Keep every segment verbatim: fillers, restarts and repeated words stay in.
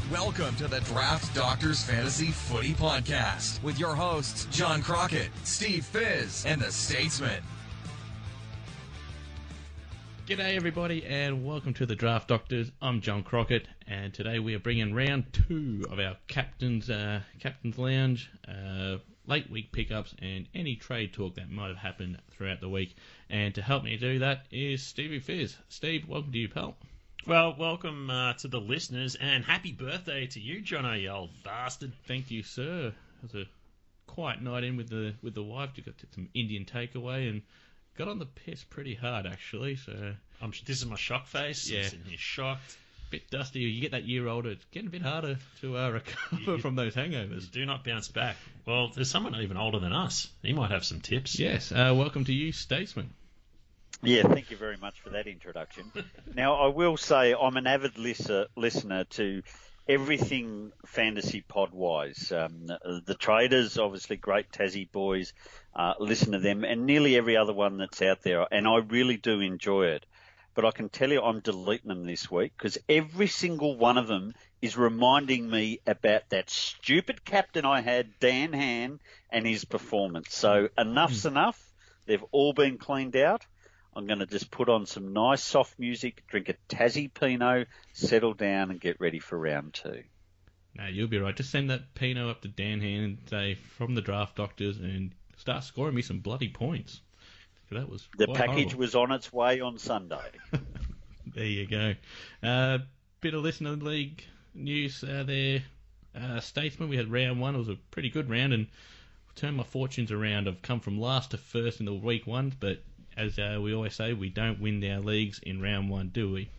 Welcome to the Draft Doctors Fantasy Footy Podcast with your hosts, John Crockett, Steve Fizz, and the Statesman. G'day everybody and welcome to the Draft Doctors. I'm John Crockett and today we are bringing round two of our Captain's, uh, Captain's Lounge, uh, late week pickups and any trade talk that might have happened throughout the week. And to help me do that is Stevie Fizz. Steve, welcome to you, pal. Well, welcome uh, to the listeners, and happy birthday to you, Jono, you old bastard. Thank you, sir. It was a quiet night in with the with the wife. You got some Indian takeaway and got on the piss pretty hard, actually. So I'm, this is my shock face. Yeah. I'm sitting here shocked. Bit dusty. You get that year older, it's getting a bit harder to uh, recover You- from those hangovers. Do not bounce back. Well, there's someone even older than us. He might have some tips. Yes. Uh, welcome to you, Statesman. Yeah, thank you very much for that introduction. Now, I will say I'm an avid listener, listener to everything fantasy pod-wise. Um, the, the traders, obviously, great Tassie boys, uh, listen to them, and nearly every other one that's out there, and I really do enjoy it. But I can tell you I'm deleting them this week because every single one of them is reminding me about that stupid captain I had, Dan Han, and his performance. So enough's enough. They've all been cleaned out. I'm going to just put on some nice soft music, drink a Tassie Pinot, settle down and get ready for round two. No, you'll be right. Just send that Pinot up to Dan Han and say, from the Draft Doctors, and start scoring me some bloody points. That was The quite package horrible. was on its way on Sunday. There you go. Uh, bit of listener league news uh, there. Uh, Statesman, we had round one. It was a pretty good round, and turned my fortunes around. I've come from last to first in the week one, but as uh, we always say, we don't win our leagues in round one, do we?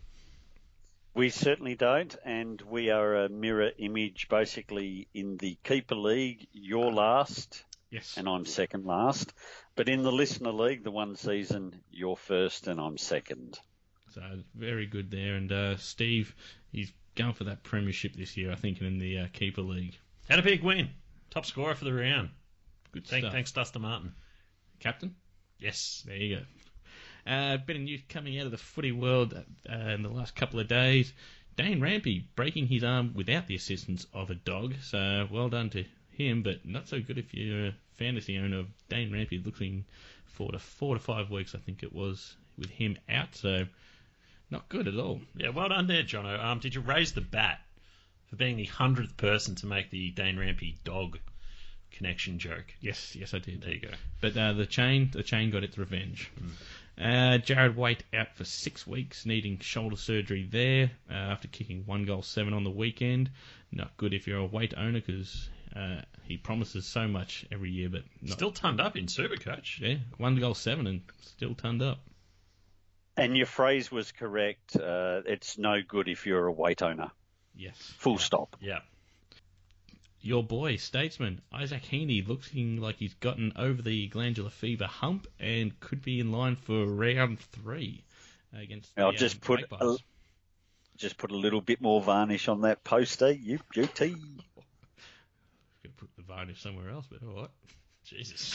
We certainly don't, and we are a mirror image basically in the Keeper League. You're last, Yes. and I'm second last. But in the Listener League, the one season, you're first and I'm second. So very good there. And uh, Steve, he's going for that premiership this year, I think, in the uh, Keeper League. Had a big win. Top scorer for the round. Good Thank, stuff. thanks, Dustin Martin. Captain? Yes. There you go. A uh, bit of news coming out of the footy world uh, in the last couple of days. Dane Rampe breaking his arm without the assistance of a dog. So well done to him, but not so good if you're a fantasy owner of Dane Rampe, looking for to four to five weeks, I think it was, with him out. So not good at all. Yeah, well done there, Jono. Um, did you raise the bat for being the hundredth person to make the Dane Rampe dog connection joke? Yes, yes, I did. There you go. But uh, the chain, the chain got its revenge. Mm. Uh, Jared Waite out for six weeks, needing shoulder surgery there uh, after kicking one goal seven on the weekend. Not good if you're a Waite owner because uh, he promises so much every year, but not, Still turned up in Supercoach. yeah, one goal seven and still turned up. And your phrase was correct. Uh, it's no good if you're a weight owner. Yes. Full stop. Yeah. Your boy, Statesman, Isaac Heaney, looking like he's gotten over the glandular fever hump and could be in line for round three against the I'll uh, just put a, Magpies. just put a little bit more varnish on that poster. You beauty. Could put the varnish somewhere else, but all right. Jesus.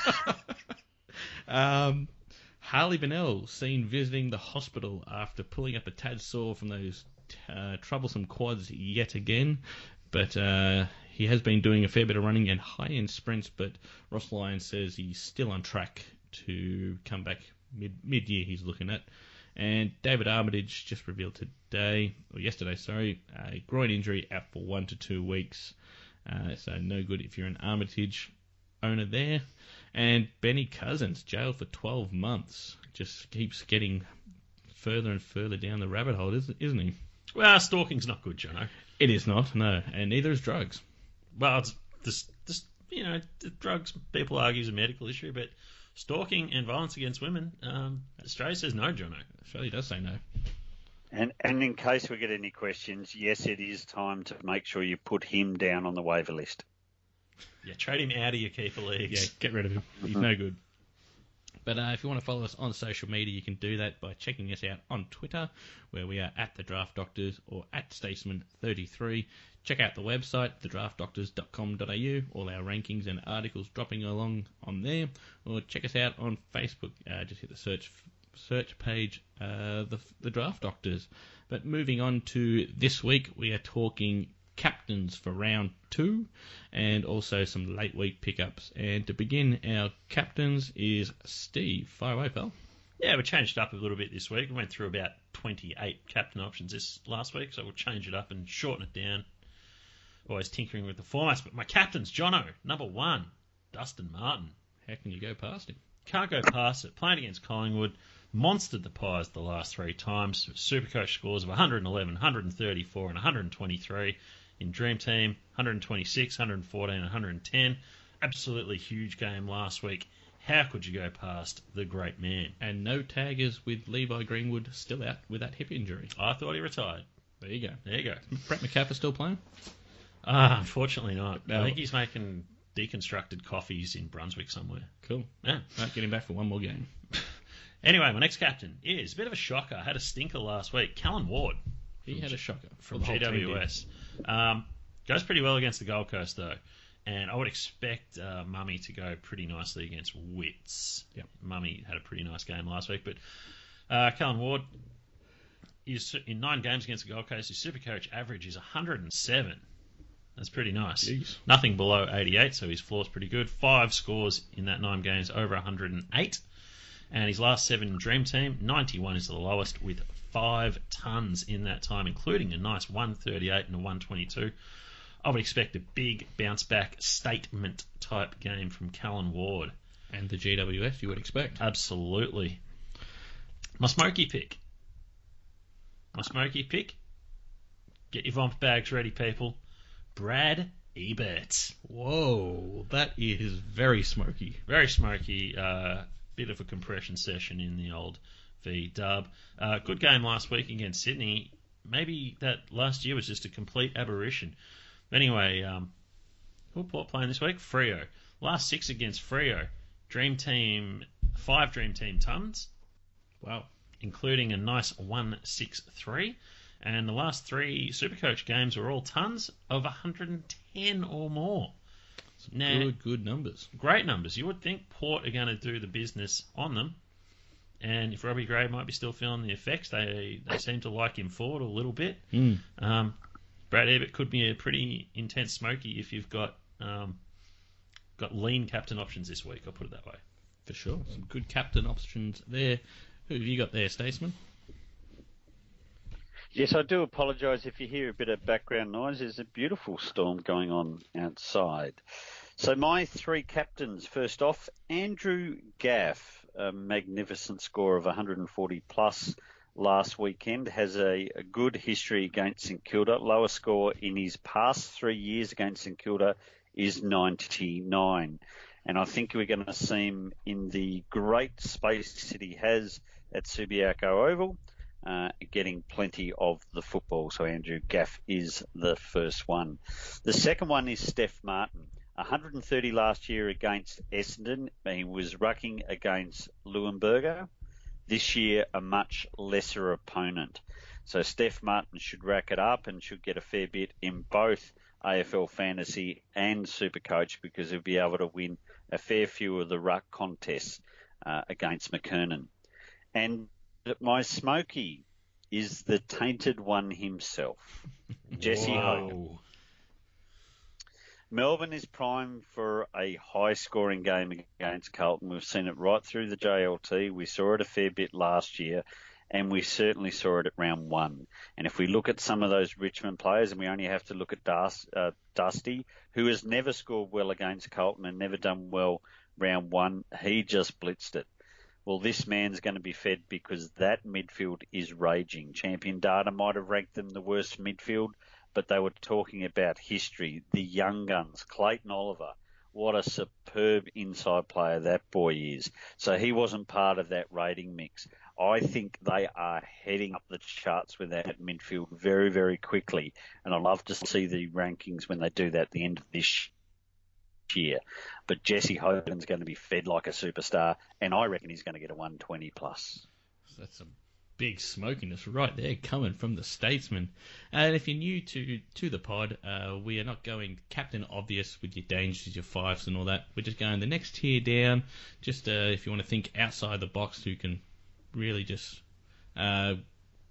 um, Harley Bennell seen visiting the hospital after pulling up a tad sore from those uh, troublesome quads yet again. But uh, he has been doing a fair bit of running and high-end sprints, but Ross Lyons says he's still on track to come back mid, mid-year he's looking at. And David Armitage just revealed today, or yesterday, sorry, a groin injury out for one to two weeks. Uh, so no good if you're an Armitage owner there. And Benny Cousins, jailed for twelve months. Just keeps getting further and further down the rabbit hole, isn't, isn't he? Well, stalking's not good, Jono. It is not, no. And neither is drugs. Well, it's this, this, you know, the drugs, people argue is a medical issue, but stalking and violence against women, um, Australia says no, Jono. Australia does say no. And and in case we get any questions, yes, it is time to make sure you put him down on the waiver list. Yeah, trade him out of your keeper leagues. Yeah, get rid of him. He's no good. But uh, if you want to follow us on social media, you can do that by checking us out on Twitter, where we are at The Draft Doctors or at Statesman thirty-three. Check out the website, the draft doctors dot com dot a u, all our rankings and articles dropping along on there. Or check us out on Facebook. Uh, just hit the search search page, uh, the, the Draft Doctors. But moving on to this week, we are talking captains for round two and also some late week pickups. And to begin our captains is Steve. Fire away, pal. Yeah, we changed it up a little bit this week. We went through about twenty-eight captain options this last week, so we'll change it up and shorten it down. Always tinkering with the formats. But my captain's Jono, number one, Dustin Martin. How can you go past him? Can't go past it. Playing against Collingwood, monstered the Pies the last three times. Supercoach scores of one hundred eleven, one hundred thirty-four, and one hundred twenty-three. In Dream Team, one hundred twenty-six, one hundred fourteen, and one hundred ten. Absolutely huge game last week. How could you go past the great man? And no taggers with Levi Greenwood still out with that hip injury. I thought he retired. There you go. There you go. Brett McCaffrey still playing? Ah, unfortunately not. No. I think he's making deconstructed coffees in Brunswick somewhere. Cool. Yeah. Right, get him back for one more game. Anyway, my next captain is a bit of a shocker. I had a stinker last week. Callan Ward. He had a shocker. From Well, G the whole team W S. Um, goes pretty well against the Gold Coast, though. And I would expect uh, Mummy to go pretty nicely against Wits. Yep. Mummy had a pretty nice game last week. But uh, Callan Ward, is in nine games against the Gold Coast, his Supercoach average is one hundred seven. That's pretty nice. Jeez. Nothing below eighty-eight, so his floor's pretty good. Five scores in that nine games, over one hundred eight. And his last seven Dream Team, ninety-one is the lowest, with five tons in that time, including a nice one thirty-eight and a one twenty-two. I would expect a big bounce-back statement-type game from Callan Ward. And the G W S, you would expect. Absolutely. My smoky pick. My smoky pick. Get your Vomp bags ready, people. Brad Ebert. Whoa, that is very smoky. Very smoky. Uh, bit of a compression session in the old V-dub. Uh, good game last week against Sydney. Maybe that last year was just a complete aberration. Anyway, um, who Port playing this week? Freo. Last six against Freo. Dream Team, five Dream Team tons. Wow. Including a nice one sixty-three. And the last three Supercoach games were all tons of one hundred ten or more. Some Now, good, good numbers. Great numbers. You would think Port are going to do the business on them. And if Robbie Gray might be still feeling the effects, they they seem to like him forward a little bit. Mm. Um, Brad Ebert could be a pretty intense smoky if you've got um, got lean captain options this week. I'll put it that way. For sure. Some good captain options there. Who have you got there, Staceman? Yes, I do apologise if you hear a bit of background noise. There's a beautiful storm going on outside. So my three captains, first off, Andrew Gaff, a magnificent score of one hundred forty plus last weekend, has a, a good history against St Kilda. Lowest score in his past three years against St Kilda is ninety-nine. And I think we're going to see him in the great space that he has at Subiaco Oval, uh, getting plenty of the football. So Andrew Gaff is the first one. The second one is Steph Martin. one hundred thirty last year against Essendon. He was rucking against Leuenberger. This year, a much lesser opponent. So Steph Martin should rack it up and should get a fair bit in both A F L Fantasy and Supercoach, because he'll be able to win a fair few of the ruck contests uh, against McKernan. And my smoky is the tainted one himself, Jesse Hogan. Melbourne is primed for a high-scoring game against Carlton. We've seen it right through the J L T. We saw it a fair bit last year, and we certainly saw it at round one. And if we look at some of those Richmond players, and we only have to look at Dust, uh, Dusty, who has never scored well against Carlton and never done well round one, he just blitzed it. Well, this man's going to be fed because that midfield is raging. Champion Data might have ranked them the worst midfield, but they were talking about history, the young guns, Clayton Oliver. What a superb inside player that boy is. So he wasn't part of that rating mix. I think they are heading up the charts with that midfield very, very quickly. And I'd love to see the rankings when they do that at the end of this year. But Jesse Hogan's going to be fed like a superstar, and I reckon he's going to get a one twenty plus. That's some big smokiness right there coming from the Statesman. And if you're new to to the pod, uh, we are not going Captain Obvious with your dangers, your fives and all that. We're just going the next tier down. Just uh, if you want to think outside the box, who can really just uh,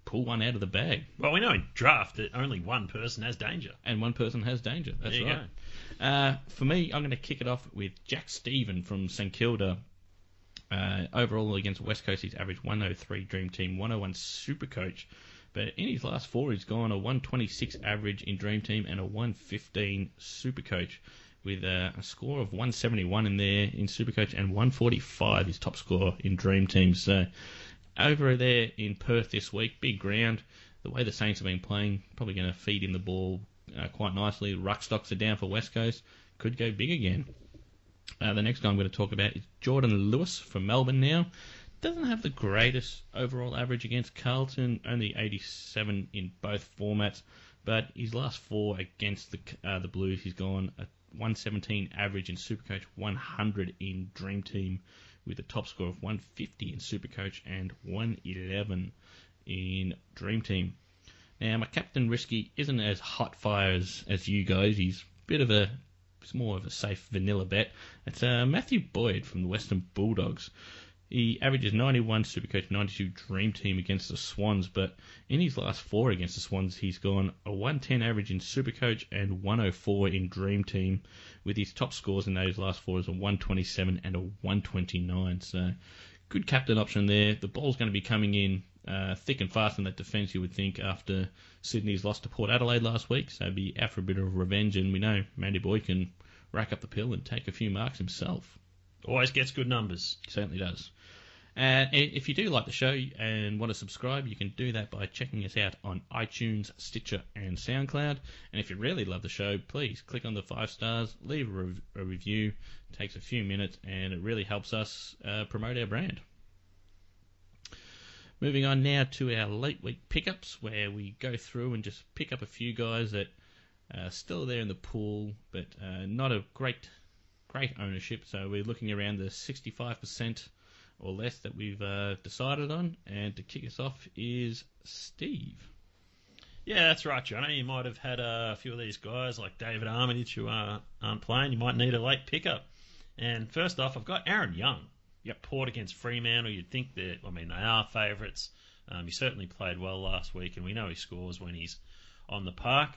pull one out of the bag. Well, we know in draft that only one person has danger. And one person has danger. That's there you right. Uh, for me, I'm going to kick it off with Jack Stephen from St Kilda. Uh, overall against West Coast, he's averaged one oh three Dream Team, one oh one Supercoach. But in his last four, he's gone a one twenty-six average in Dream Team and a one fifteen Supercoach, with a, a score of one seventy-one in there in Supercoach and one forty-five his top score in Dream Team. So over there in Perth this week, big ground. The way the Saints have been playing, probably going to feed him the ball uh, quite nicely. Ruck stocks are down for West Coast. Could go big again. Uh, the next guy I'm going to talk about is Jordan Lewis from Melbourne now. Doesn't have the greatest overall average against Carlton, only eighty-seven in both formats, but his last four against the uh, the Blues, he's gone a one seventeen average in Supercoach, one hundred in Dream Team, with a top score of one fifty in Supercoach and one eleven in Dream Team. Now, my captain Risky isn't as hot fire as, as you guys. He's a bit of a It's more of a safe vanilla bet. It's uh, Matthew Boyd from the Western Bulldogs. He averages ninety-one Supercoach, ninety-two Dream Team against the Swans, but in his last four against the Swans, he's gone a one ten average in Supercoach and one oh four in Dream Team, with his top scores in those last four as a one twenty-seven and a one twenty-nine. So, good captain option there. The ball's going to be coming in uh, thick and fast in that defence, you would think, after Sydney's loss to Port Adelaide last week. So, be out for a bit of revenge, and we know Matty Boyd can rack up the pill and take a few marks himself. Always gets good numbers. Certainly does. And if you do like the show and want to subscribe, you can do that by checking us out on iTunes, Stitcher, and SoundCloud. And if you really love the show, please click on the five stars, leave a, rev- a review. It takes a few minutes, and it really helps us uh, promote our brand. Moving on now to our late week pickups, where we go through and just pick up a few guys that are still there in the pool, but uh, not a great, great ownership. So we're looking around the sixty-five percent or less that we've uh, decided on. And to kick us off is Steve. Yeah, that's right, Johnny. You might have had a few of these guys like David Armitage who uh, aren't playing. You might need a late pickup. And first off, I've got Aaron Young. Yep, Port against Fremantle. You'd think that, I mean, they are favourites. Um, he certainly played well last week, and we know he scores when he's on the park.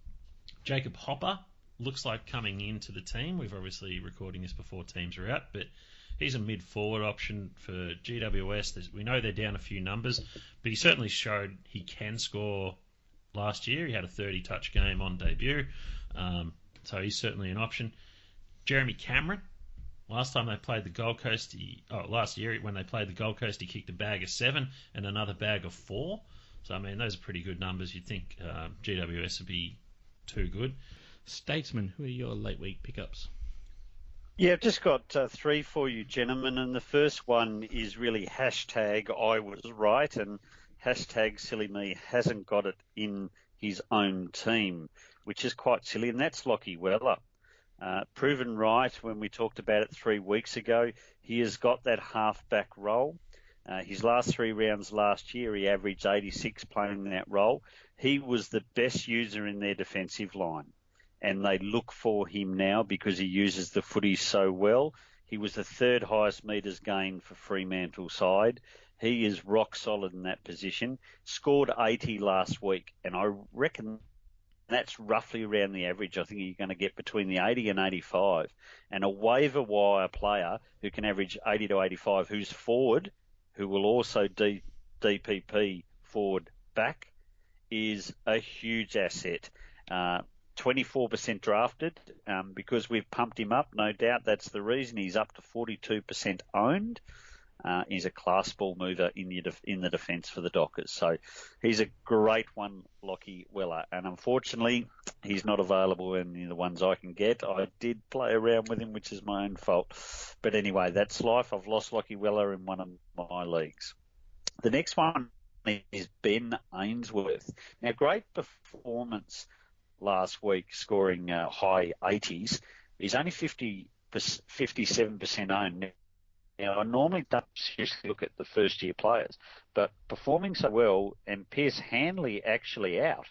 Jacob Hopper looks like coming into the team. We've obviously recording this before teams are out, but he's a mid-forward option for G W S. There's, we know they're down a few numbers, but he certainly showed he can score last year. He had a thirty-touch game on debut, um, so he's certainly an option. Jeremy Cameron. Last time they played the Gold Coast, he, oh, last year when they played the Gold Coast, he kicked a bag of seven and another bag of four. So, I mean, those are pretty good numbers. You'd think uh, G W S would be too good. Statesman, who are your late week pickups? Yeah, I've just got uh, three for you, gentlemen, and the first one is really hashtag I was right, and hashtag silly me hasn't got it in his own team, which is quite silly, and that's Lockie Weller. Uh, proven right when we talked about it three weeks ago. He has got that half-back role. Uh, his last three rounds last year, he averaged eighty-six playing that role. He was the best user in their defensive line, and they look for him now because he uses the footy so well. He was the third highest metres gained for Fremantle side. He is rock solid in that position. Scored eighty last week, and I reckon that's roughly around the average. I think you're going to get between the eighty and eighty-five. And a waiver wire player who can average eighty to eighty-five, who's forward, who will also D, DPP forward back, is a huge asset. Uh, twenty-four percent drafted um, because we've pumped him up. No doubt that's the reason. He's up to forty-two percent owned. Uh, he's a class ball mover in the def- in the defence for the Dockers. So he's a great one, Lockie Weller. And unfortunately, he's not available in the ones I can get. I did play around with him, which is my own fault. But anyway, that's life. I've lost Lockie Weller in one of my leagues. The next one is Ben Ainsworth. Now, great performance last week, scoring uh, high eighties. He's only fifty, fifty-seven percent owned. Now, I normally don't seriously look at the first-year players, but performing so well and Pierce Handley actually out,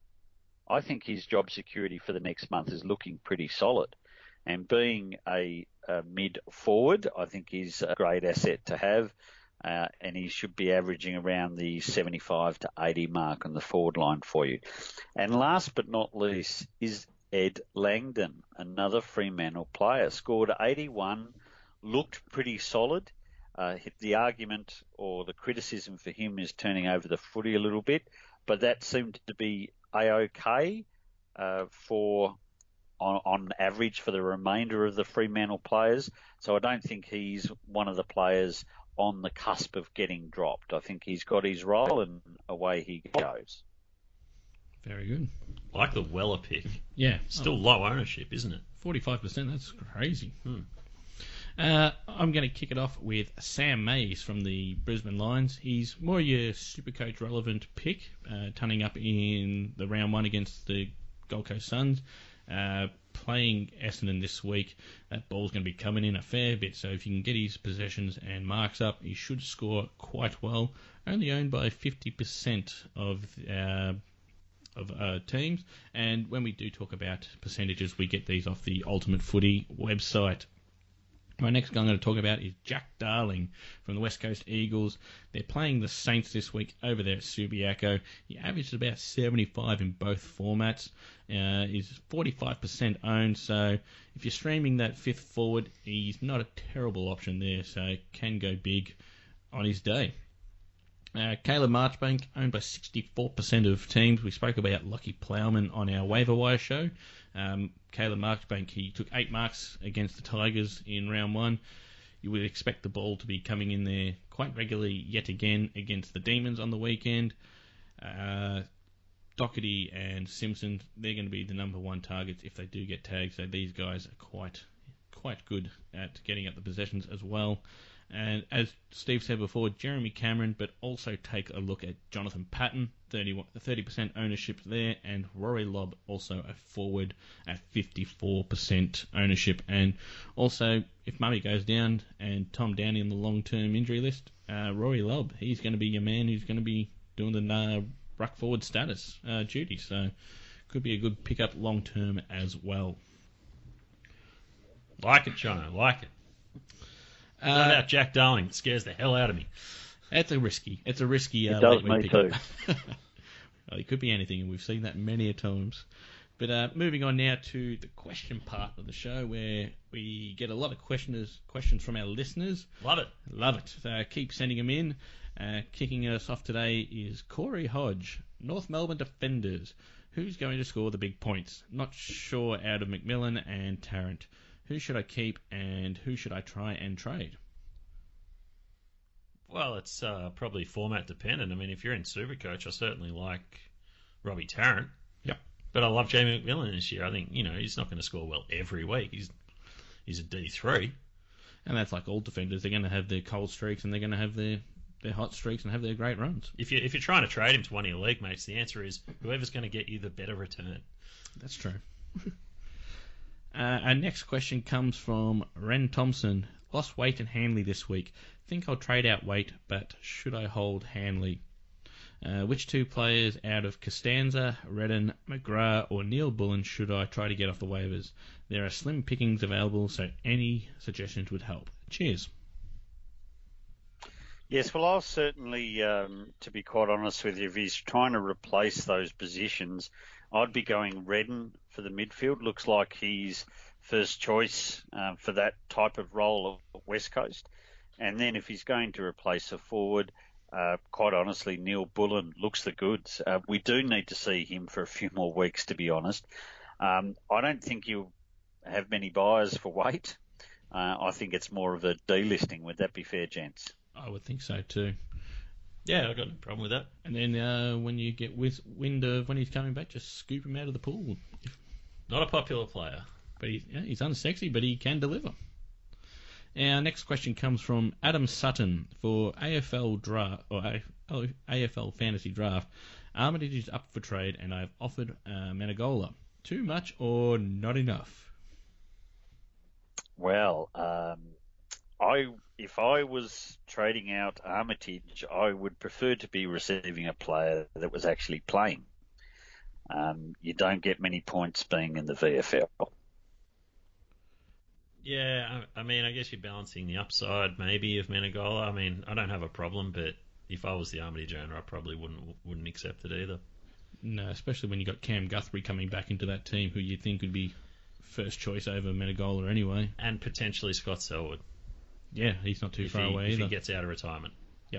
I think his job security for the next month is looking pretty solid. And being a, a mid-forward, I think he's a great asset to have. uh, and he should be averaging around the seventy-five to eighty mark on the forward line for you. And last but not least is Ed Langdon, another Fremantle player. Scored eighty-one, looked pretty solid. Uh, the argument or the criticism for him is turning over the footy a little bit, but that seemed to be A-OK uh, for on, on average for the remainder of the Fremantle players. So I don't think he's one of the players on the cusp of getting dropped. I think he's got his role and away he goes. Very good. Like the Weller pick. Yeah. Still oh, low ownership, isn't it? forty-five percent, that's crazy. Hmm. Uh, I'm going to kick it off with Sam Mays from the Brisbane Lions. He's more your Supercoach relevant pick, uh, turning up in the round one against the Gold Coast Suns, uh, playing Essendon this week. That ball's going to be coming in a fair bit, so if you can get his possessions and marks up, he should score quite well. Only owned by fifty percent of uh, of uh, teams, and when we do talk about percentages, we get these off the Ultimate Footy website. My next guy I'm going to talk about is Jack Darling from the West Coast Eagles. They're playing the Saints this week over there at Subiaco. He averaged about seventy-five in both formats. Uh, he's forty-five percent owned, so if you're streaming that fifth forward, he's not a terrible option there, so can go big on his day. Uh, Caleb Marchbank, owned by sixty-four percent of teams. We spoke about Lockie Plowman on our waiver wire show. Um, Caleb Marchbank, he took eight marks against the Tigers in round one. You would expect the ball to be coming in there quite regularly yet again against the Demons on the weekend. Uh, Doherty and Simpson, they're going to be the number one targets if they do get tagged. So these guys are quite, quite good at getting up the possessions as well. And as Steve said before, Jeremy Cameron, but also take a look at Jonathan Patton, thirty percent ownership there, and Rory Lobb, also a forward at fifty-four percent ownership. And also, if Murray goes down and Tom Downey on the long-term injury list, uh, Rory Lobb, he's going to be your man who's going to be doing the uh, ruck forward status uh, duty. So could be a good pickup long-term as well. Like it, Jono, like it. Uh, Not about Jack Darling. It scares the hell out of me. It's a risky. It's a risky. Uh, it does late me too. too. Well, it could be anything, and we've seen that many a times. But uh, moving on now to the question part of the show, where we get a lot of questioners, questions from our listeners. Love it. Love it. So keep sending them in. Uh, kicking us off today is Corey Hodge, North Melbourne Defenders. Who's going to score the big points? Not sure out of McMillan and Tarrant. Who should I keep and who should I try and trade? Well, it's uh, probably format dependent. I mean, if you're in Supercoach, I certainly like Robbie Tarrant. Yep. But I love Jamie McMillan this year. I think, you know, he's not going to score well every week. He's he's a D three. And that's like all defenders. They're going to have their cold streaks and they're going to have their, their hot streaks and have their great runs. If, you, if you're trying to trade him to one of your league mates, the answer is whoever's going to get you the better return. That's true. Uh, our next question comes from Ren Thompson. Lost Waite and Hanley this week. Think I'll trade out Waite, but should I hold Hanley? Uh, which two players out of Costanza, Redden, McGrath or Neil Bullen should I try to get off the waivers? There are slim pickings available, so any suggestions would help. Cheers. Yes, well, I'll certainly, um, to be quite honest with you, if he's trying to replace those positions, I'd be going Redden for the midfield. Looks like he's first choice uh, for that type of role at West Coast. And then if he's going to replace a forward, uh, quite honestly, Neil Bullen looks the goods. Uh, we do need to see him for a few more weeks, to be honest. Um, I don't think you have many buyers for Waite. Uh, I think it's more of a delisting. Would that be fair, gents? I would think so too. Yeah, I've got no problem with that. And then uh, when you get wind of when he's coming back, just scoop him out of the pool. Not a popular player. But he, yeah, he's unsexy, but he can deliver. Our next question comes from Adam Sutton for A F L draft or A F L fantasy draft. Armitage is up for trade, and I've offered uh, Menegola. Too much or not enough? Well, um, I if I was trading out Armitage, I would prefer to be receiving a player that was actually playing. Um, you don't get many points being in the V F L. Yeah, I, I mean, I guess you're balancing the upside maybe of Menegola. I mean, I don't have a problem, but if I was the Armitage owner, I probably wouldn't wouldn't accept it either. No, especially when you got Cam Guthrie coming back into that team, who you think would be first choice over Menegola anyway. And potentially Scott Selwood. Yeah, he's not too if far he, away if either. he gets out of retirement. Yep.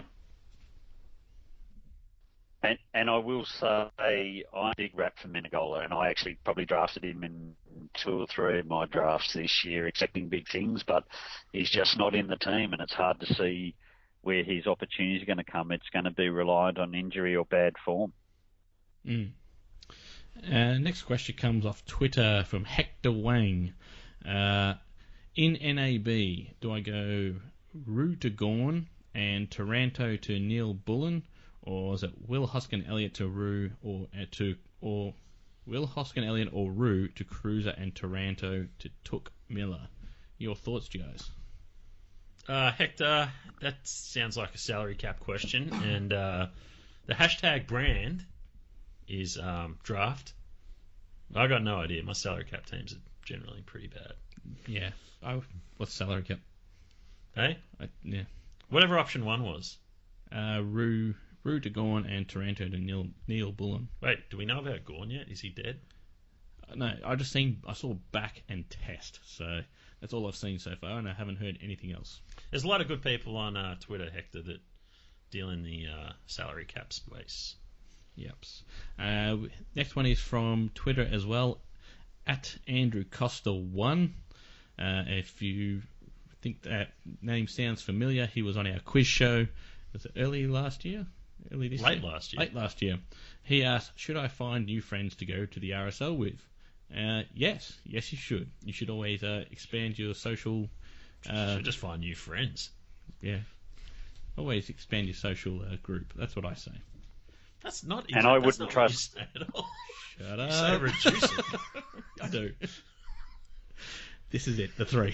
And, and I will say I'm a big rap for Menegola, and I actually probably drafted him in two or three of my drafts this year, expecting big things, but he's just not in the team, and it's hard to see where his opportunities are going to come. It's going to be reliant on injury or bad form. Mm. Uh, next question comes off Twitter from Hector Wang. Uh, in N A B, do I go Rue to Gawn and Taranto to Neil Bullen, or is it Will Hoskin Elliott to Rue, or uh, to or Will Hoskin Elliott or Rue to Cruiser and Taranto to Took Miller? Your thoughts, guys? Uh, Hector, that sounds like a salary cap question, and uh, the hashtag brand is um, draft. I got no idea. My salary cap teams are generally pretty bad. Yeah. I, what's salary cap? Hey? I, yeah. Whatever option one was. Uh, Rue, Rue to Gawn and Taranto to Neil, Neil Bullen. Wait, do we know about Gawn yet? Is he dead? Uh, no, I just seen I saw back and test, so that's all I've seen so far, and I haven't heard anything else. There's a lot of good people on uh, Twitter, Hector, that deal in the uh, salary cap space. Yep. Uh, next one is from Twitter as well, at Andrew Costa one. Uh, if you think that name sounds familiar, he was on our quiz show. Was it early last year? Early this Late year? last year. Late last year. He asked, should I find new friends to go to the R S L with? Uh, yes. Yes, you should. You should always uh, expand your social... Uh, should just find new friends. Yeah. Always expand your social uh, group. That's what I say. That's not And I that's wouldn't not trust- what you say at all. Shut You up. say reduce it. I do. This is it, the three.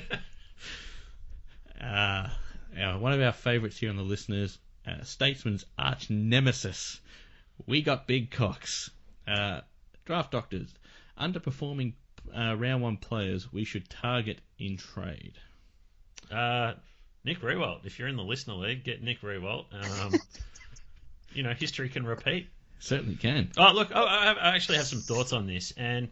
uh, our, one of our favourites here on the listeners, uh, Statesman's arch nemesis. We got big cocks. Uh, draft doctors. Underperforming uh, round one players we should target in trade. Uh, Nick Rewalt. If you're in the listener league, get Nick Rewalt. Um, you know, history can repeat. Certainly can. Oh, look, I, I actually have some thoughts on this. And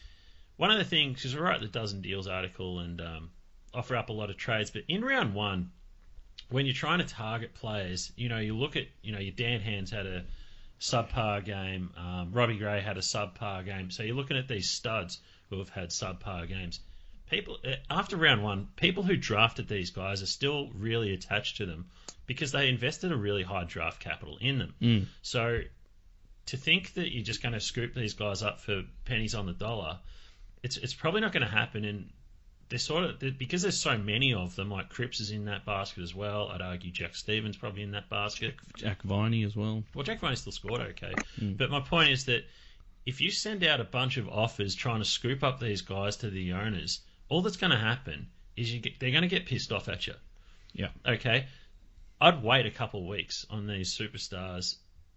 one of the things, because we wrote the Dozen Deals article and um, offer up a lot of trades, but in round one, when you're trying to target players, you know, you look at, you know, your Dan Hands had a subpar game, um, Robbie Gray had a subpar game. So you're looking at these studs who have had subpar games. People after round one, people who drafted these guys are still really attached to them because they invested a really high draft capital in them. Mm. So to think that you're just going to scoop these guys up for pennies on the dollar, it's it's probably not going to happen. And they're sort of they're, because there's so many of them. Like Cripps is in that basket as well. I'd argue Jack Stevens probably in that basket. Jack Viney as well. Well, Jack Viney still scored okay, Mm. but my point is that if you send out a bunch of offers trying to scoop up these guys to the owners, all that's going to happen is you get, they're going to get pissed off at you. Yeah. Okay. I'd wait a couple of weeks on these superstars,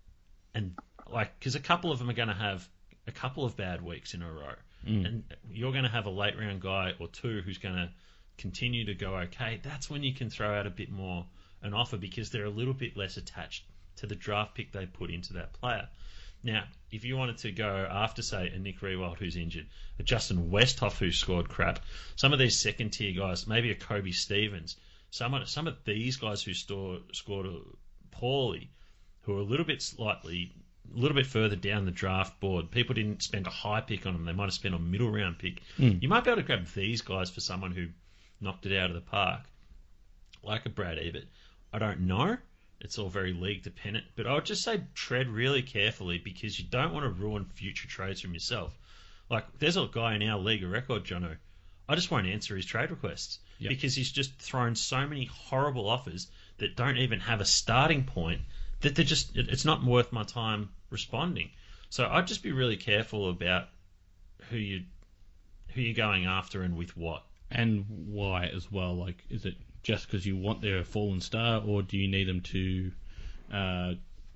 and like because a couple of them are going to have a couple of bad weeks in a row, Mm. and you're going to have a late round guy or two who's going to continue to go okay. That's when you can throw out a bit more an offer because they're a little bit less attached to the draft pick they put into that player. Now, if you wanted to go after, say, a Nick Rewalt who's injured, a Justin Westhoff who scored crap, some of these second-tier guys, maybe a Kobe Stevens, some of, some of these guys who store, scored poorly, who are a little bit slightly, a little bit further down the draft board, people didn't spend a high pick on them, they might have spent a middle-round pick. Mm. You might be able to grab these guys for someone who knocked it out of the park, like a Brad Ebert. I don't know. It's all very league dependent, but I would just say tread really carefully because you don't want to ruin future trades from yourself. Like, there's a guy in our league, a record, Jono. I just won't answer his trade requests Yep. because he's just thrown so many horrible offers that don't even have a starting point that they're just, it- it's not worth my time responding. So I'd just be really careful about who you who you're going after and with what. And why as well? Like, is it just because you want their fallen star, or do you need them to uh,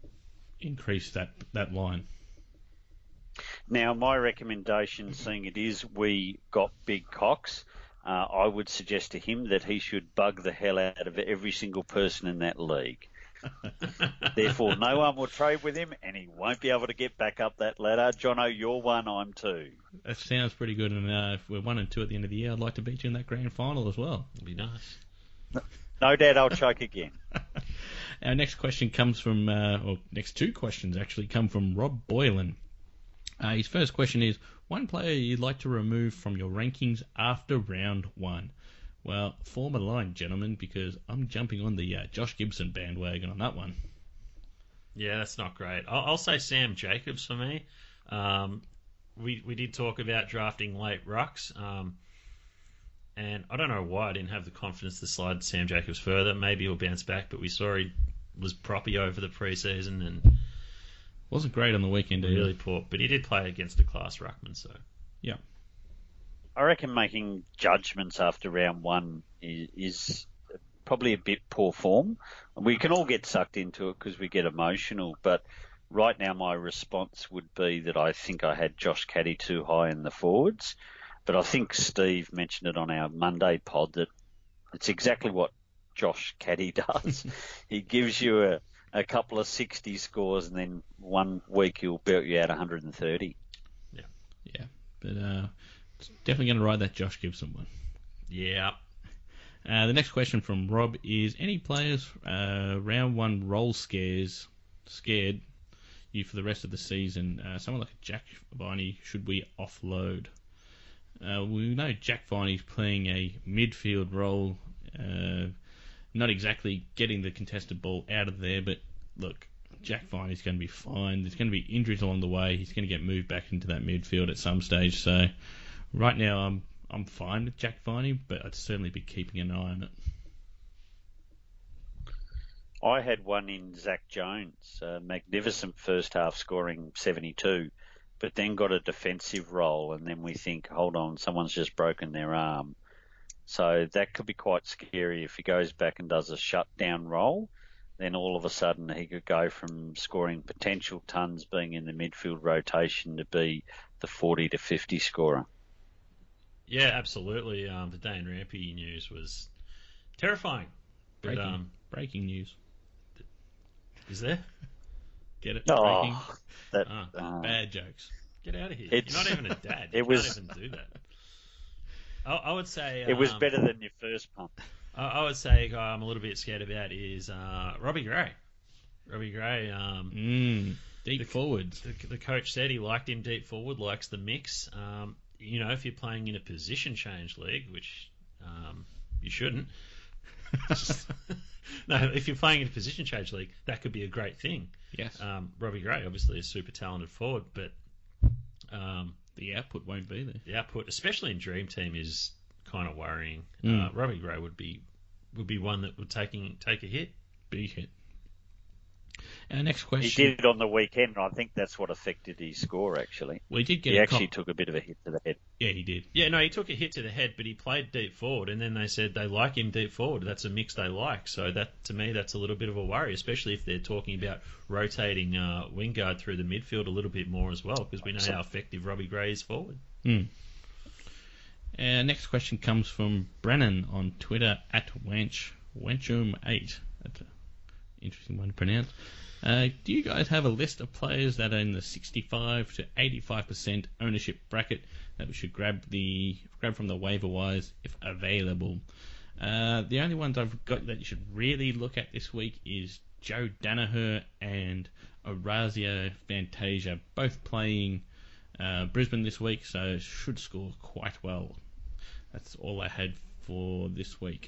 increase that that line? Now, my recommendation, seeing it is we got big cocks, uh, I would suggest to him that he should bug the hell out of every single person in that league. Therefore, no one will trade with him, and he won't be able to get back up that ladder. Jono, you're one, I'm two. That sounds pretty good, and uh, if we're one and two at the end of the year, I'd like to beat you in that grand final as well. It'd be nice. No doubt I'll choke again. Our next question comes from, uh, or next two questions actually come from Rob Boylan. Uh, his first question is, one player you'd like to remove from your rankings after round one? Well, form a line, gentlemen, because I'm jumping on the uh, Josh Gibson bandwagon on that one. Yeah, that's not great. I'll, I'll say Sam Jacobs for me. Um, we we did talk about drafting late rucks, um, and I don't know why I didn't have the confidence to slide Sam Jacobs further. Maybe he'll bounce back, but we saw he was proppy over the preseason and wasn't great on the weekend. Really either. poor, but he did play against a class ruckman, so yeah. I reckon making judgments after round one is, is probably a bit poor form. We can all get sucked into it because we get emotional, but right now my response would be that I think I had Josh Caddy too high in the forwards, but I think Steve mentioned it on our Monday pod that it's exactly what Josh Caddy does. He gives you a, a couple of sixty scores and then one week he'll belt you out one hundred thirty. Yeah, yeah, but uh, definitely going to ride that Josh Gibson one. Yeah. Uh, the next question from Rob is, any players uh, round one roll scares scared you for the rest of the season? Uh, someone like Jack Viney, should we offload? Uh, we know Jack Viney's playing a midfield role, uh, not exactly getting the contested ball out of there, but look, Jack Viney's going to be fine. There's going to be injuries along the way. He's going to get moved back into that midfield at some stage, so right now I'm I'm fine with Jack Viney, but I'd certainly be keeping an eye on it. I had one in Zach Jones, a magnificent first half scoring seventy-two, but then got a defensive role, and then we think, hold on, someone's just broken their arm. So that could be quite scary if he goes back and does a shutdown role. Then all of a sudden he could go from scoring potential tons being in the midfield rotation to be the forty to fifty scorer. Yeah, absolutely. Um, the Dane Rampy news was terrifying. But, Breaking, um, breaking news. Is there? Get it? Oh, Breaking. that, Ah, uh, bad jokes. Get out of here. It's- You're not even a dad. You it was- can't even do that. I, I would say... it was um, better than your first pump. I, I would say a guy I'm a little bit scared about is uh, Robbie Gray. Robbie Gray... Um, Mm, deep the, forwards. The, the coach said he liked him deep forward, likes the mix. Um, you know, if you're playing in a position change league, which um, you shouldn't. No, if you're playing in a position change league, that could be a great thing. Yes. Um, Robbie Gray, obviously, a super talented forward, but um, The output won't be there. the output, especially in Dream Team, is kind of worrying. Mm. Uh, Robbie Gray would be would be one that would taking take a hit. Big hit. Our next He question. did it on the weekend, and I think that's what affected his score, actually. We did get He a actually call. took a bit of a hit to the head. Yeah, he did. Yeah, no, he took a hit to the head, but he played deep forward, and then they said they like him deep forward. That's a mix they like. So that, to me, that's a little bit of a worry, especially if they're talking about rotating uh, Wingard through the midfield a little bit more as well, because we know how effective Robbie Gray is forward. Mm. Our next question comes from Brennan on Twitter at Wench Wenchum eight. That's an interesting one to pronounce. Uh, do you guys have a list of players that are in the sixty-five to eighty-five percent ownership bracket that we should grab the grab from the waiver wires if available? Uh, the only ones I've got that you should really look at this week is Joe Danaher and Orazio Fantasia, both playing uh, Brisbane this week, so should score quite well. That's all I had for this week.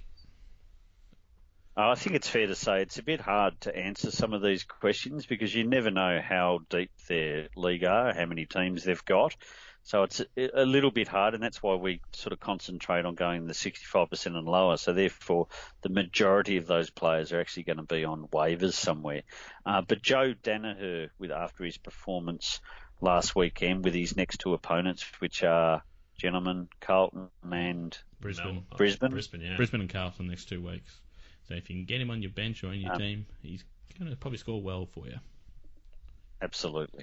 I think it's fair to say it's a bit hard to answer some of these questions because you never know how deep their league are, how many teams they've got. So it's a, a little bit hard, and that's why we sort of concentrate on going the sixty-five percent and lower. So therefore, the majority of those players are actually going to be on waivers somewhere. Uh, but Joe Danaher, with after his performance last weekend with his next two opponents, which are gentlemen Carlton and Brisbane. No, Brisbane? Brisbane, yeah. Brisbane and Carlton next two weeks. So if you can get him on your bench or on your Um, team, he's going to probably score well for you. Absolutely.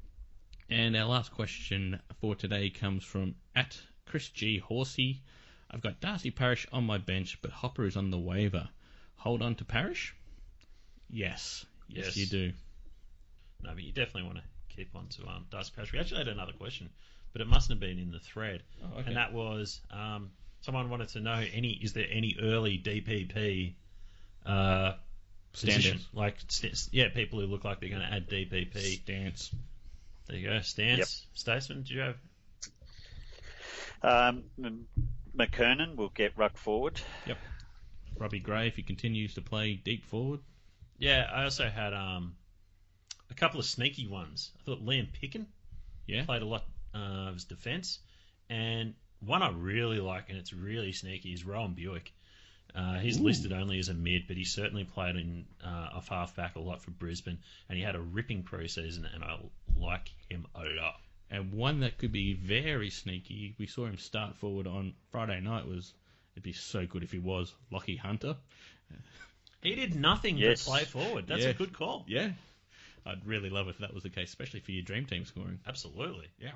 And our last question for today comes from at Chris G. Horsey. I've got Darcy Parish on my bench, but Hopper is on the waiver. Hold on to Parish? Yes. Yes, Yes. you do. No, but you definitely want to keep on to um, Darcy Parish. We actually had another question, but it mustn't have been in the thread. Oh, okay. And that was um, someone wanted to know any is there any early D P P uh, position? Standouts. Like, st- yeah, people who look like they're going to add D P P. Stance. There you go. Stance. Yep. Statesman, do you have? Um, M- McKernan will get ruck forward. Yep. Robbie Gray, if he continues to play deep forward. Yeah, I also had um, a couple of sneaky ones. I thought Liam Picken Yeah. played a lot uh, of his defence. And one I really like, and it's really sneaky, is Rowan Buick. Uh, he's Ooh. listed only as a mid, but he certainly played in uh, off half-back a lot for Brisbane, and he had a ripping pre-season, and I like him a lot. And one that could be very sneaky, we saw him start forward on Friday night, was it'd be so good if he was Lockie Hunter. He did nothing Yes. but play forward. That's Yeah. a good call. Yeah. I'd really love if that was the case, especially for your dream team scoring. Absolutely. Yeah.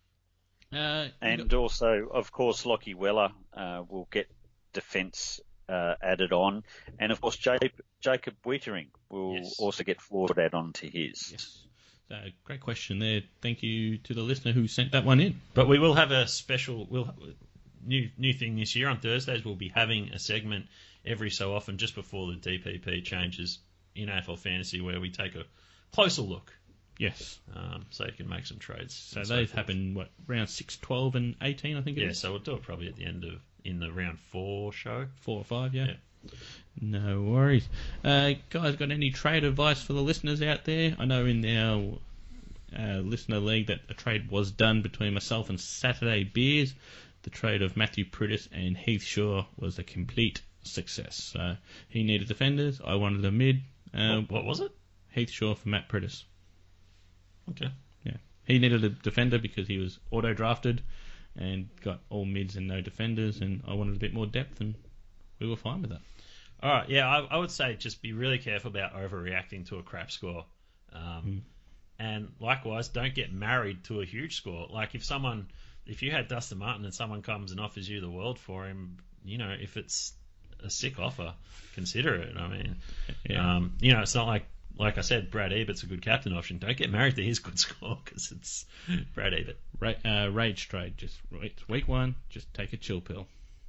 Uh, you And got- also, of course, Lockie Weller uh, will get defence uh, added on. And, of course, Jacob, Jacob Wietering will Yes. also get forward added on to his. yes. Uh, great question there. Thank you to the listener who sent that one in. But we will have a special we'll, new new thing this year. On Thursdays, we'll be having a segment every so often just before the D P P changes in A F L Fantasy where we take a closer look Yes. um, so you can make some trades. So and those forth. happen, what, round six, twelve, and eighteen, I think it Yeah, is? so we'll do it probably at the end of in the round four show. Four or five, yeah. Yeah. No worries. Uh, guys, got any trade advice for the listeners out there? I know in our uh, listener league that a trade was done between myself and Saturday Beers. The trade of Matthew Prittis and Heath Shaw was a complete success. Uh, he needed defenders. I wanted a mid. Uh, what, what was it? Heath Shaw for Matt Prittis. Okay. Yeah. He needed a defender because he was auto-drafted and got all mids and no defenders, and I wanted a bit more depth, and we were fine with that. All right, yeah, I, I would say just be really careful about overreacting to a crap score. Um, Mm. And likewise, don't get married to a huge score. Like if someone, if you had Dustin Martin and someone comes and offers you the world for him, you know, if it's a sick offer, consider it. I mean, Yeah. um, you know, it's not like, like I said, Brad Ebert's a good captain option. Don't get married to his good score because it's Brad Ebert. Ra- uh, rage trade, just it's week one, just take a chill pill.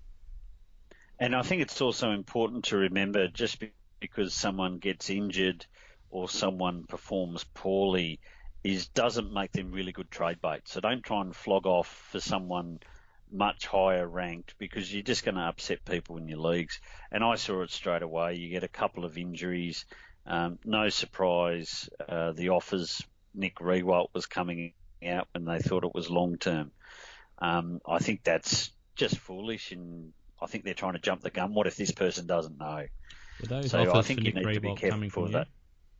And I think it's also important to remember just be- because someone gets injured or someone performs poorly is doesn't make them really good trade bait. So don't try and flog off for someone much higher ranked because you're just going to upset people in your leagues. And I saw it straight away. You get a couple of injuries. Um, no surprise, uh, the offers, Nick Rewalt was coming out when they thought it was long term. Um, I think that's just foolish, and I think they're trying to jump the gun. What if this person doesn't know? Were those So I offers think for you Nick need to be Rewalt careful coming for from that. you?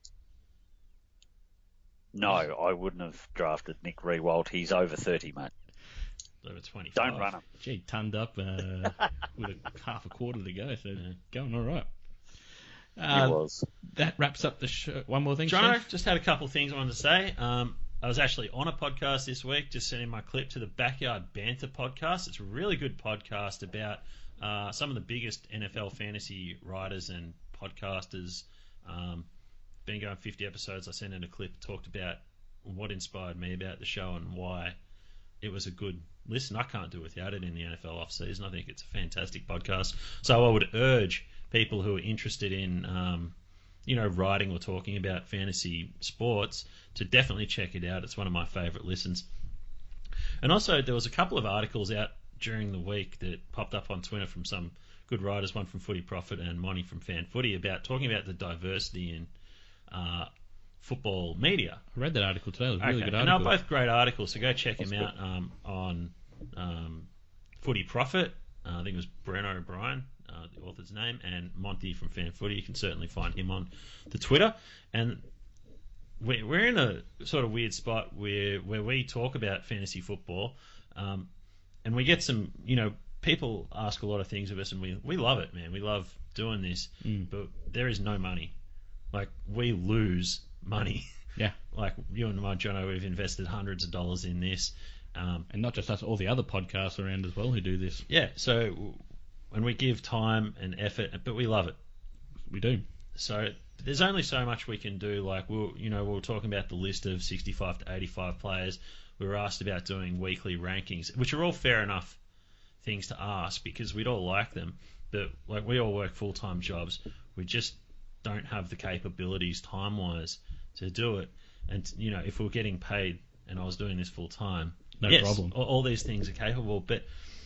No, I wouldn't have drafted Nick Rewalt. He's over thirty, mate. Over twenty-five. Don't run him. Gee, tonned up uh, with a half a quarter to go, so going all right. He Uh, was. that wraps up the show. One more thing, Jono, Steve? just had a couple of things I wanted to say. Um, I was actually on a podcast this week, just sending my clip to the Backyard Banter podcast. It's a really good podcast about uh, some of the biggest N F L fantasy writers and podcasters. Um, been going fifty episodes. I sent in a clip, talked about what inspired me about the show and why it was a good listen. I can't do without it in the N F L off season. I think it's a fantastic podcast. So I would urge people who are interested in um, you know, writing or talking about fantasy sports to definitely check it out. It's one of my favourite listens. And also, there was a couple of articles out during the week that popped up on Twitter from some good writers, one from Footy Profit and Monty from Fan Footy, about talking about the diversity in uh, football media. I read that article today. It was a really Okay, good and article. they're both great articles, so go check That's them out um, on um, Footy Profit. Uh, I think it was Breno O'Brien, uh, the author's name, and Monty from Fan Footy. You can certainly find him on the Twitter. And we- we're in a sort of weird spot where where we talk about fantasy football, um, and we get some, you know, people ask a lot of things of us, and we we love it, man. We love doing this, Mm. but there is no money. Like, we lose money. Yeah. Like, you and my Jono, we've invested hundreds of dollars in this, Um, and not just us, all the other podcasts around as well who do this. Yeah, so when we give time and effort, but we love it. We do. So there's only so much we can do. Like we'll, you know, we were talking about the list of sixty-five to eighty-five players. We were asked about doing weekly rankings, which are all fair enough things to ask because we'd all like them. But like we all work full-time jobs, we just don't have the capabilities time-wise to do it. And you know, if we we're getting paid and I was doing this full-time, no yes, problem. All, all these things are capable. But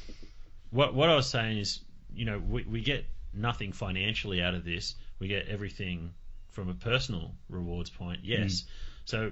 what what I was saying is, you know, we we get nothing financially out of this. We get everything from a personal rewards point. Yes. Mm. So,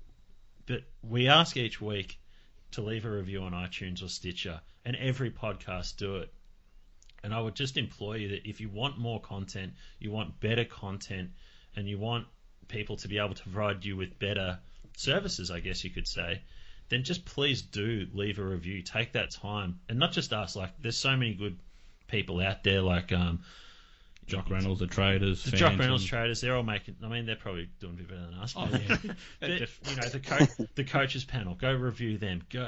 but we ask each week to leave a review on iTunes or Stitcher, and every podcast do it. And I would just implore you that if you want more content, you want better content, and you want people to be able to provide you with better services, I guess you could say, then just please do leave a review. Take that time. And not just us. Like, there's so many good people out there, like um, Jock Reynolds, the traders. The Jock Reynolds traders, they're all making, I mean, they're probably doing a bit better than us. Oh, yeah. But, just, you know, the, co- the coaches panel, go review them. Go,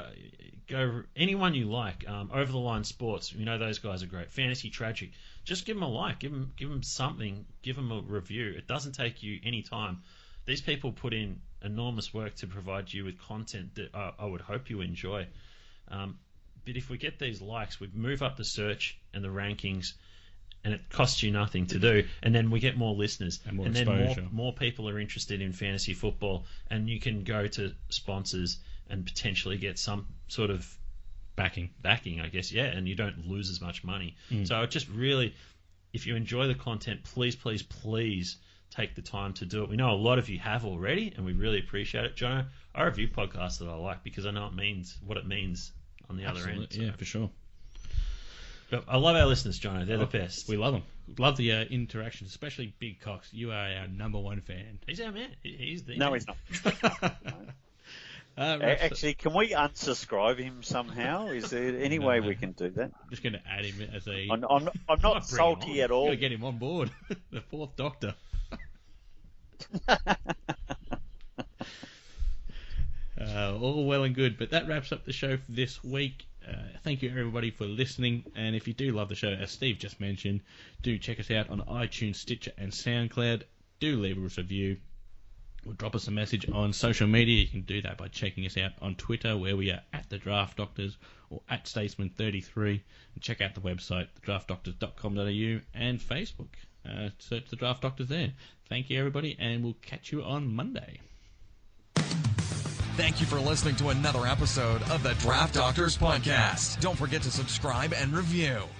go anyone you like. Um, Over the Line Sports, you know, those guys are great. Fantasy Tragic, just give them a like. Give them, give them something. Give them a review. It doesn't take you any time. These people put in enormous work to provide you with content that I, I would hope you enjoy. Um, but if we get these likes, we move up the search and the rankings, and it costs you nothing to do, and then we get more listeners, and, more and then more, more people are interested in fantasy football, and you can go to sponsors and potentially get some sort of backing, backing, I guess, yeah, and you don't lose as much money. Mm. So it just really, if you enjoy the content, please, please, please take the time to do it. We know a lot of you have already, and we really appreciate it. Jono, I review podcasts that I like because I know it means what it means on the Absolutely. other end. So. Yeah, for sure. But I love our listeners, Jono. They're oh, the best. We love them. Love the uh, interaction, especially Big Cox. You are our number one fan. He's our man. He's the no, man. he's not. uh, Actually, can we unsubscribe him somehow? Is there any no, way no. we can do that? I'm just going to add him as a... I'm, I'm, I'm not salty at all. Got to get him on board. The fourth Doctor. uh, all well and good, but that wraps up the show for this week. Uh, thank you everybody for listening, and if you do love the show, as Steve just mentioned, do check us out on iTunes, Stitcher and SoundCloud. Do leave us a review or drop us a message on social media. You can do that by checking us out on Twitter, where we are at the Draft Doctors or at Statesman thirty-three, and check out the website the draft doctors dot com dot a u, and Facebook. Uh, search the Draft Doctors there. Thank you everybody, and we'll catch you on Monday. Thank you for listening to another episode of the Draft Doctors Podcast. Don't forget to subscribe and review.